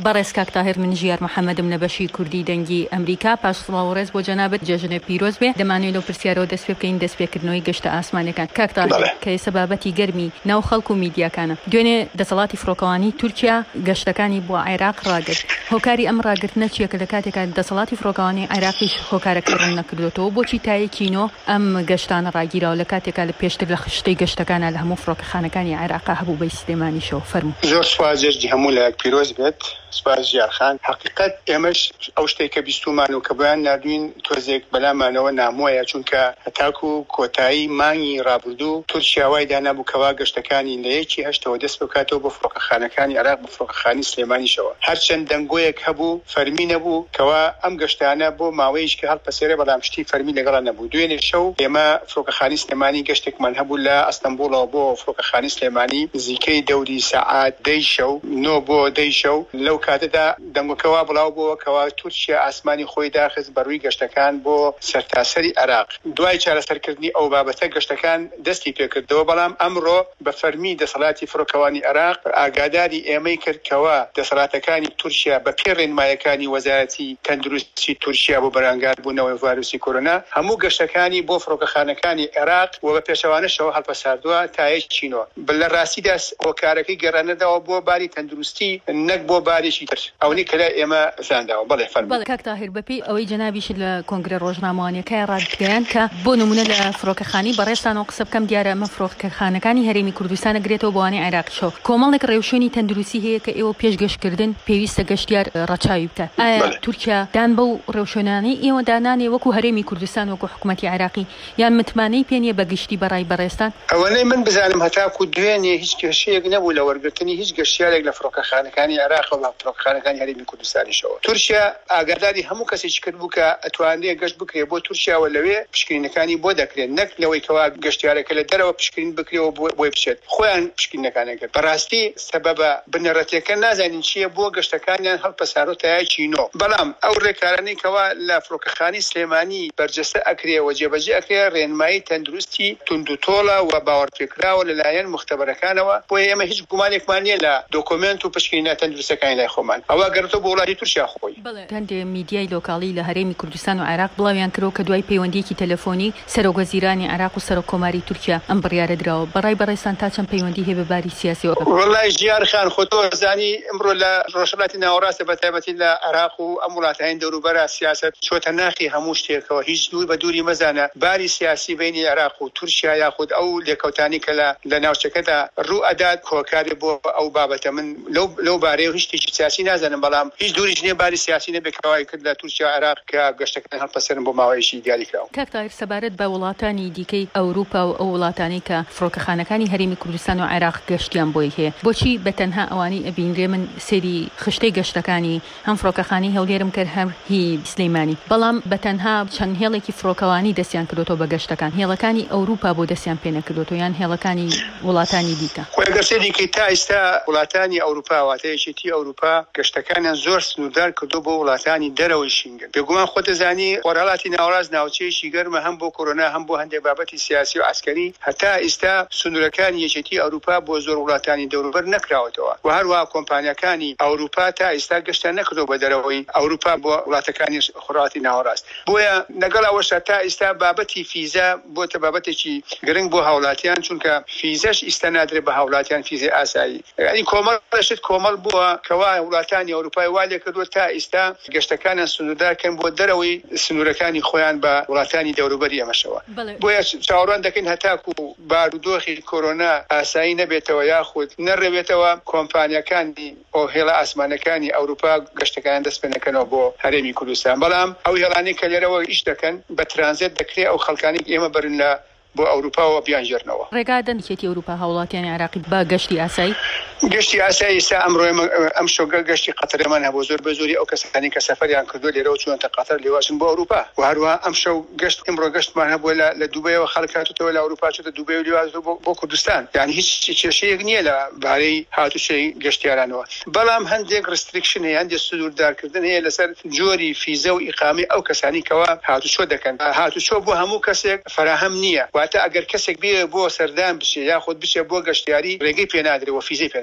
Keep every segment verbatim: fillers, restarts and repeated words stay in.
بەڕێز کاک تاهیر من ژیار محەممەدم لە بەشی کوردی دەنگی ئەمریکا پاش سڵاوڕێز بۆ جەنابەت جەژنە پیرۆز بێ دەمانوێت لەو پرسیارەوە دەست پێ بکەین دەستپێکردنەوەی گەشتە ئاسمانیەکان. کاک تاهیر کە ئێستا بابەتی گەرمی ناو خەڵک و میدیاکانە دوێنێ دەسەڵاتی فڕۆکەوانی تورکیا گەشتەکانی بۆ عێراق ڕاگرت. هۆکاری ئەم ڕاگرتنە چیە کە لە کاتێکا دەسەڵاتی فڕۆکەوانی عێراقیش هۆکارەکە ڕوون نەکردوێتەوە بۆچی تایەکینۆ ئەم گەشتانە ڕاگیراوە لە کاتێکا لە پێشتر لە خشتەی گەشتەکانە لە هەموو فڕۆکەخانەکانی عێراق هەبوو بەی سلێمانیشەوە فەرموو. زۆر سوپاس جەژنی هەموو لایەک پیرۆز بێت. سوپاس ژیارخان. حقیقەت ئێمەش ئەو شتێک کە بیستومان و کە بۆیان نردوین تۆزێک بەلامانەوە نامۆیە چونکە هەتاکو کۆتایی مانگی ڕابردوو تورکیا وای دانابوو کەوا گەشتەکانی لە یەکی هەشتەوە دەست بکاتەوە بۆ فڕۆکەخانەکانی عێراق بە فڕۆکەخانی سلێمانیشەوە. هەرچەند دەنگۆیەک هەبوو فەرمی نەبوو کەوا ئەم گەشتانە بۆ ماوەیەکی کە هەڵپەسێرە بەڵام شتی فەرمی لەگەڵا نەبوو. دوێنێ شەو ئێمە فڕۆکەخانی سلێمانی گەشتێکمان هەبوو لە ئەستەمبوڵەوە بۆ فڕۆکەخانی سلێمانی نزیکەی دەوری سەعات دەی شەو نۆ بۆ دەی شەو. لەو کاتەدا دەنگۆکەوا بڵاو بووە کەوا تورکیا ئاسمانی خۆی داخست بەڕووی گەشتەکان بۆ سەرتاسەری عێراق. دوای چارەسەرکردنی ئەو بابەتە گەشتەکان دەستی پێکردەوە بەڵام ئەمڕۆ بە فەرمی دەسەڵاتی فڕۆکەوانی عێراق ئاگاداری ئێمەی کرد کەوا دەسەڵاتەکانی تورکیا بە پێ ڕێنمایەکانی وەزارەتی تەندروستی تورکیا بۆ بەرامبەر بوونەوەی ڤایرۆسی کۆرۆنا هەموو گەشتەکانی بۆ فڕۆکەخانەکانی عێراق و بە پێشەوانەشەوە هەڵپەساردووە تا یەکچینەوە. لە ڕاستیدا هۆکارەکەی گەڕانەداوە بۆ باری تەندروستی نەک بۆ بارێکی تر. ئەوەی کە لە ئێمە زانداوە. بەڵێ فەرموو. کاک تاهیر بەپێی ئەوەی جەنابیش لە کۆنگرە ڕۆژنامەوانیەکەی ڕادگەیاند کە بۆ نمونە لە فڕۆکەخانی بەڕێستانەوە قسە بکەم دیارە ئەمە فڕۆکەخانەکانی هەرێمی کوردستانە گرێتەوە بۆوانەی عێراقیشەوە. کۆمەڵێک ڕێوشێنی تەندروستی هەیە کە ئێوە پێشگەشتکردن پێویستە گەشتیار ڕەچاوی بکە. ئایا تورکیا دان بەو ڕێوشێنانەی ئێوە دانانێ وەکو هەرێمی کوردستان وەکو حکوومەتی عێراقی یان متمانەی پێنیە بە گشتی بەڕای بەڕێستان؟ ئەوەنەی من بزانم هەتاکو دوێنێ هیچ کێشەیەک نەبوو لە وەرگرتنی هیچ گەشتیارێک لە فڕۆکەخانەکانی عێراق و فڕۆکەخانەکانی هەرێمی کوردستانیشەوە. تورکیا ئاگاداری هەموو کەسێکی کرد بوو کە ئەتوانێت گەشت بکرێت بۆ تورکیاوە لەوێ پشکنینەکانی بۆ دەکرێت نەک لەوەی کەوا گەشتیارەکە لە دەرەوە پشکنین بکرێەوە بۆی بچێت خۆیان پشکنینەکانە کرد. بەڕاستی سەبەبە بنەڕەتیەکە نازانین چییە بۆ گەشتەکانیان هەڵپەساڕۆ تایەکی نۆ. بەڵام ئەو ڕێکارانەی کەوا لە فڕۆکەخانی سلێمانی بەرجەستە ئەکرێەوە جێبەجێ ئەکرێ ڕێنمایی تەندروستی توندوتۆڵە و باوەڕپێکراوە لەلایەن مختبەرەکانەوە بۆ ئێمە هیچ گومانێکمان نیە لە دۆکۆمنت و پشکنینە تەندروستەکانی لای خۆمان. ئەوە گەڕێتەوە بۆ وڵاتی تورکیا خۆی. هەندێ میدیای لۆکاڵی لە هەرێمی کوردستان و عێراق بڵاویان کردەوە کە دوای پەیوەندیەکی تەلەفۆنی سەرۆکوەزیرانی عێراق و سەرۆکۆماری تورکیا ئەم بڕیارە درراوە. بەڕای بەڕێستان تا چەند پەیوەندی هەیە بە باری سیاسیەوە؟ وەڵای ژیارخان خۆ تۆ زانی ئەمڕۆ لە ڕۆژهەڵاتی ناوەڕاستە بەتایبەتی لە عێراق و ئەم وڵاتەکان دەوروبەرە سیاست چۆتە ناخی هەموو شتێکەوە. هیچ دوور بە دووری مەزانە باری سیاسی بینی عێراق و تورکیا یاخود ئەو لێکەوتانی کە لە ناوچەکەدا ڕوو ئەدات کۆکاری بۆ ئەو بابەتە. من لەو بارەیە هیچ شتێکی سیاسی نازانم بەڵام هیچ دووریش نییە باری سیاسی نەبێتەوەی کرد لە تورکیا عێراق کە گەشتەکان هەڵپەسەرن بۆ ماوەیەکی دیاری کراوە. کاک تاهیر سەبارەت بە وڵاتانی دیکەی ئەوروپا و ئەو وڵاتانەی کە فڕۆکەخانەکانی هەرێمی کوردستان و عێراق گەشتیان بۆی هەیە بۆچی بەتەنها ئەوانی ئەبینرێ من سێری خشتەی گەشتەکانی هەم فڕۆکەخانی هەولێرم کرد هەم هی سلەیمانی بەڵام بەتەنها چەند هێڵێکی فڕۆکەوانی دەستیان کردوتەوە بە گەشتەکان. هێڵەکانی ئەوروپا بۆ دەستیان پێ نەکردوتەوە یان هێڵەکانی وڵاتانی دیکە؟ خۆگەرسێکی تا ئێستا وڵاتانی ئەوروپا واتەیەکێتی ئەوروپا گەشتەکانیان زۆر سنوردار کردو بۆ وڵاتانی دەرەوەی شینگن. بێگومان خۆت دەزانی وەرهەڵاتی ناوەڕاست ناوچەیەکی گەرمە هەم بۆ کۆرۆنا هەم بۆ هەندێک بابەتی سیاسی و عسکەری هەتا ئێستا سنوورەکانی یەکێتی ئەوروپا بۆ زۆر وڵاتانی دەوروبەر نەکراوەتەوە و هەروەها کۆمپانیەکانی ئەوروپا تا ئێستا گەشتیان نەکردەوە بە دەرەوەی ئەوروپا بۆ وڵاتەکانی خوڕاتی ناوەڕاست. بۆیە لەگەڵ ئەوەشە تا ئێستا بابەتی فیزا بۆتە بابەتێکی گرنگ بۆ هاوڵاتیان چونکە فیزەش ئیستا نادرێت بە هاوڵاتیان فیزای ئاسایی. یعنی کۆمەڵشت کۆمەڵ بووە کەوا وڵاتانی ئەوروپای وا لێ کردووە تا ئێستا گەشتەکانیان سنووردارکەن بۆ دەرەوەی سنوورەکانی خۆیان بە وڵاتانی دەوروبەری ئەمەشەوە. بۆیە چاوەڕوان دەکەین هەتاکو بارودۆخی کۆرۆنا ئاسایی نەبێتەوە یاخود نەڕێبێتەوە کۆمپانیەکانی ئەو هێڵە ئاسمانەکانی ئەوروپا گەشتەکان دەست پێ نەکەنەوە بۆ هەرێمی کوردستان. بەڵام ئەو هێڵانەی کە لێرەوە ئیش دەکەن بە ترانزیت دەکرێت ئەو خەڵکانی ئێمە بەرن لە بۆ ئەوروپاوە بیانژێرنەوە. ڕێگادەن کێتی ئەوروپا هاوڵاتیانی عێراقی بە گەشتی ئاسایی گەشتی ئاسایی ئێستا ئەمڕۆ ئەم شۆگە گەشتی قەتەرمان هەبوو زۆر بە زۆری ئەو کەسانی کە سەفەریان کردو لێرەوە چوونەتە قەتەر لێواشن بۆ ئەوروپا و هەروەها ئەم شەو گەشت ئەمڕۆ گەشتمان هەبووە لە دووبەیەوە خەڵک هاتووەوە لە ئەوروپا چۆتە دووبەی و لێواز بۆ کوردستان. یعنی هیچ کێشەیەک نییە لە بارەی هاتوچەی گەشتیارانەوە. بەڵام هەندێک ڕستریکشن هەیە هەندێک سنووردارکردن هەیە لەسەر جۆری فیزە و ئیقامی ئەو کەسانی کەوا هاتوچۆ دەکەن. هاتوچۆ بۆ هەموو کەسێک فراهەم نییە. واتە ئەگەر کەسێک بێ بۆ سەردان بچێ یاخود بچێ بۆ گەشتیاری ڕێگەی پێ نادرێت و فیزەی پێ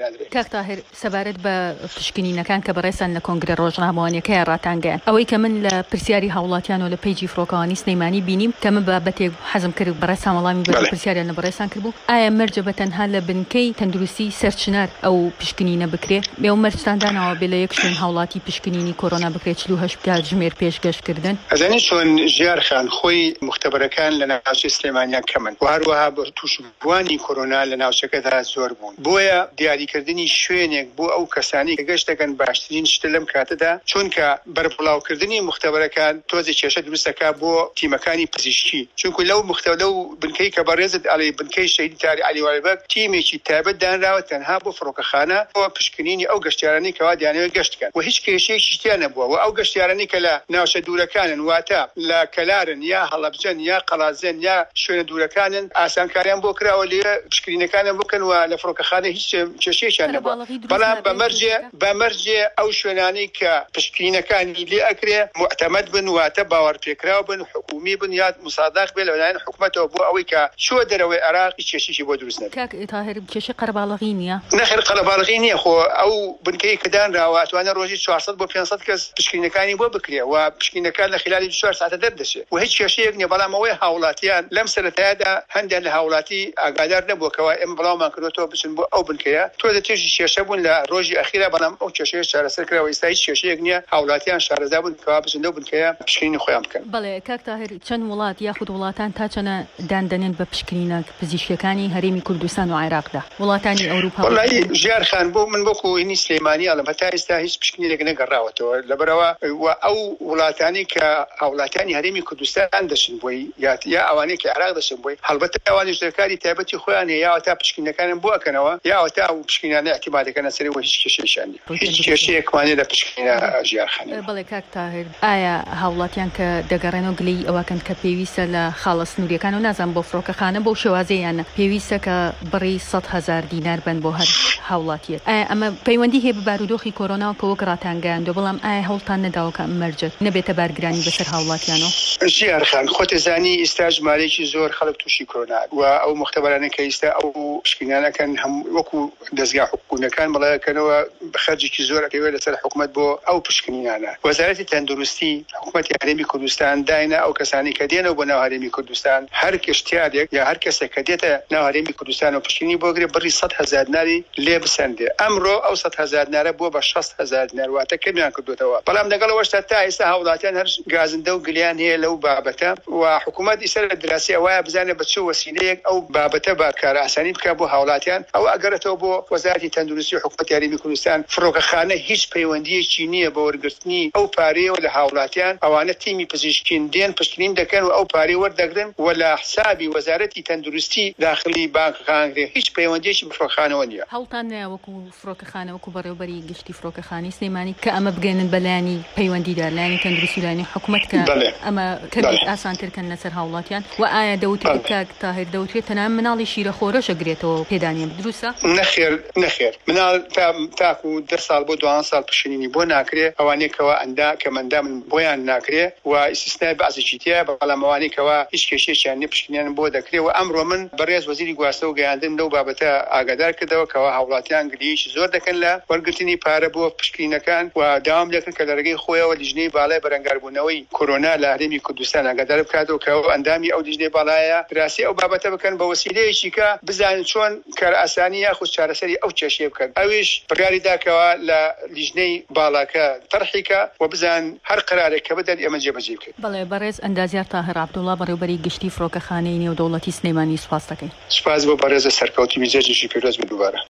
دانادرێت. کاک تاهر سەبارەت بە پشکنینەکان کە بەڕێسان لە کۆنگرە ڕۆژنامەوانیەکەی ڕاتانگەیان ئەوەی کە من لە پرسیاری هاوڵاتیان و لە پیجی فڕۆکەوانی سلەیمانی بینیم کە من بابەتێک حەزم کرد بەڕێسان وەڵامی بە پرسیاریان لە بەڕێسان کردبوو ئایا مەرجە بە تەنها لە بنکەی تەندروستی سەرچنار ئەو پشکنینە بکرێ بێو مەرجتاندانەوە بێ لە یەک شوێن هاوڵاتی پشکنینی کۆرۆنا بکرێت چل و هەشت ژمێر پێشگەشتکردن ئەزانی چۆن ژیار خان خۆی مختبەرەکان لە ناوچەی سلێمانیان کەمن و هەروەها بە تووشبووانی کۆرۆنا لە ناوچەکەدا زۆر بوون بۆیە دیاریکردنی شوێنێک بۆ ئەو کەسانی کە گەشت دەکەن باشترین شتە لەم کاتەدا چونکە بەربڵاوکردنی مختبەرەکان تۆزی کێشە دروستەکە بۆ تیمەکانی پزیشکی چونکە لەو مختبە لەو بنکەی کە بەڕێزت ئەڵێ بنکەی شەیدی تاری عەلیوالبەگ تیمێکی تایبەت دانراوە تەنها بۆ فڕۆکەخانە بۆ پشکنینی ئەو گەشتیارانی کەوا دەیانەوێت گەشتکەن و هیچ کێشەیەکی تیان نەبووە و ئەو گەشتیارانی کە لە ناوچە دوورەکانن واتە لە کەلارن یا هەڵەبجەن یا قەڵازن یا شوێنە دوورەکانن ئاسانکاریان بۆ کراوە لێ پشکنینەکانیان بکەن و لە فڕۆکەخانە هیچ کێشەیەکیان نەبووە بەڵام بەمەرجێ بەمەرجێ ئەو شوێنانەی کە پشکنینەکانی لێ ئەکرێ معتەمەد بن واتە باوەڕپێکراو بن حکومی بن یا مصادق بێ لەلایەن حکوومەتەوە بۆ ئەوەی کە چوە دەرەوەی عێراق هیچ کێشەیەکی بۆ دروست نەبێت. کاک تاهر کێشە قەرەباڵغی نییە؟ نەخێر قەرەباڵغی نییە خۆ ئەو بنکەی کە دانراوە ئەتوانە ڕۆژی چوارسەد بۆ پێنجسەد کەس پشکنینەکانی بۆ بکرێ و پشکنینەکان لە خلالی چوار ساعتە دەردەچێت و هیچ کێشەیەک نییە بەڵام ئەوەی هاوڵاتیان لەم سەرەتایەدا هەندێک لە هاوڵاتی ئاگادار نەبووەکەوە ئێمە بڵاومان کردوەوە بچن بۆ ئەو بنکەیە تۆ دەتێژی کێشە بوون لە ڕۆژی ئەخیرا بەڵام ئەو کێشەیە چارەسەر کراوە ئێستا هیچ کێشەیەک نییە هاوڵاتیان شارەزا بوون کەوا بچن لەو بنکەیە پشکنینی خۆیان بکەن. بەڵێ کاک تاهر چەند وڵات یاخود وڵاتان تا چەنە داندەنێن بە پشکنینە پزیشکیەکانی هەرێمی کوردستان و عێراقدا وڵاتانی ئەوروپا؟ وەڵی ژیار خان بۆ من بۆکو هینی سلەیمانی ئەڵم هەتا ئێستا هیچ پشکنینێک نەگەڕاوەتەوە لەبەرەوە و ئەو وڵاتانی کە هاوڵاتیانی هەرێمی کوردستان دەچن بۆی یا ئەوانەی کە عێراق دەچن بۆی هەڵبەتە ئەوانیش دەرکاری تایبەتی خۆیان هەیە یاوە تا پشکنینەکانیان بۆ ئەکەنەوە یاوە تا ئەو پشکنینانە ئەعتیمادەکەنە سەرەوە هیچ کێشەیەکیان نییە هیچ کێشەیەکمانێ لە پشکنینە ژیار خان. بەڵێ کاک تاهر ئایا هاوڵاتیان کە دەگەڕێنەوە گلەی ئەوەکەن کە پێویستە لە خاڵە سنووریەکان و نازان بۆ فڕۆکەخانە بۆ شێوازەیانە پێویستە کە بڕی سەد هەزار دینار بن بۆ هەر هاوڵاتیەت ئایا ئەمە پەیوەندی هەیە بە بارودۆخی کۆرۆناوە کە وەک ڕاتانگەیاندوە بەڵام ئایا هەوڵتان نەداوە کە مەرجەت نەبێتە بارگرانی بەسەر هاوڵاتیانەوە؟ ژیار خان خۆت زانی ئێستا ژمارەیەکی زۆر خەڵک تووشی کۆرۆنا و ئەو مختبەرانە کە ئێستا ئەو پشکنینانەکەن هەم وەکو دەستگا حکوومەتەکان بەڵێکەنەوە بەخەرجێکی زۆر ئەکەوێت لەسەر حکوومەت بۆ ئەو پشکنینانە وەزارەتی تەندروستی حکوومەتی هەرێمی کوردستان داینە ئەو کەسانی کە دێنەوە بۆ ناو هەرێمی کوردستان هەر کشتیارێک یا هەر کەسێک کە دێتە ناو هەرێمی کوردستان و پشکنینی بۆ گرێ بڕی سەد هەزار دیناری لێ بسەندێ ئەمڕۆ ئەو سەد هەزار دینارە بۆ بە شەست هەزار دینار واتە کەمیان کردوتەوە بەڵام لەگەڵەوەشتا تا ئێستا هاوڵاتیان هەر گازندە و گلیان هەیە لەو بابەتە و حکوومەت ئیسەر لە دراسی ئەوایە بزانێت بە چ وەسیلەیەک ئەو بابەتە بە کار ئاسانی بکە بۆ هاوڵاتیان ئەو ئەگەرێتەوە بۆ وەزارەتی تەندروستی و حکوومەتی هەرێمی کوردستان فڕۆکەخانە هیچ پەیوەندیەکی نییە بە وەرگرتنی ئەو پارەیەوە لە هاوڵاتیان ئەوانە تیمی پزیشکین دێن پشکنین دەکەن و ئەو پارەی وەردەگرن و لە حسابی وەزارەتی تەندروستی داخلی بانکەکانگرێ هیچ پەیوەندیەکی بفڕۆکەخانەوە نییە. هەوڵتان نایە وەکو فڕۆکەخانە وەکو بەڕێوەبەری گشتی فڕۆکەخانەی سلەیمانی کە ئەمە بگەێنن بەلایانی پەیوەندیدار لایانی تەندروستی لایانی حکوومەت کە ئەمە کەبێت ئاسانترکەن لەسەر هاوڵاتیان و ئایا دەوتێت کاک تاهر دەوترێت تەنها مناڵی شیرە خۆرەش ئەگرێتەوە پێدانیم دروستە؟ نەخێر نەخێر مناڵ تاکو دە ساڵ بۆ دوان ساڵ پشکنینی بۆ ناکرێ ئەوانێکەوە ئەندا کە مەندام بۆیان ناکرێ و ئیسیستنای بەعزێکی تایە بەڵام ئەوانێکەوە هیچ کێشەیەکیان نییە پشکنیان بۆ دەکرێت و ئەمڕۆ من بەڕێز وەزیری گواستە و گەیاندن لەو بابەتە ئاگادار کردەوە کەەوە هاوڵاتیان گریشی زۆر دەکەن لە وەرگرتنی پارە بۆ پشکنینەکان و داوام لەکرد کە لە ڕێگەی خۆیەوە لیژنەی باڵای بەرەنگاربوونەوەی کۆرۆنا لە هەرێمی کوردستان ئاگادار بکاتەوە کە ئەندامی ئەو لیژنەی باڵایە دراسی ئەو بابەتە بکەن بە وەسیلەیەکی کە بزانن چۆن کار ئاسانی یاخود چارەسەری ئەو کێشەیە بکەن ئەویش بڕیاری داکەوە لە لیژنەی باڵاکە تەرحیکە و بزان هەر قرارێک کە بدەن ئێمە جێبەجێ بکەین. بەڵێ بەڕێز ئەندازیار تاهر عەبدوڵڵا بەڕێوەبەری گشتی فڕۆکەخانەی نێودەوڵەتی سلەیمانی سوپاس دەکەین. سوپاس بۆ بەڕێزە سەرکەوتنی میزێژی پیرۆز بن دووبارە.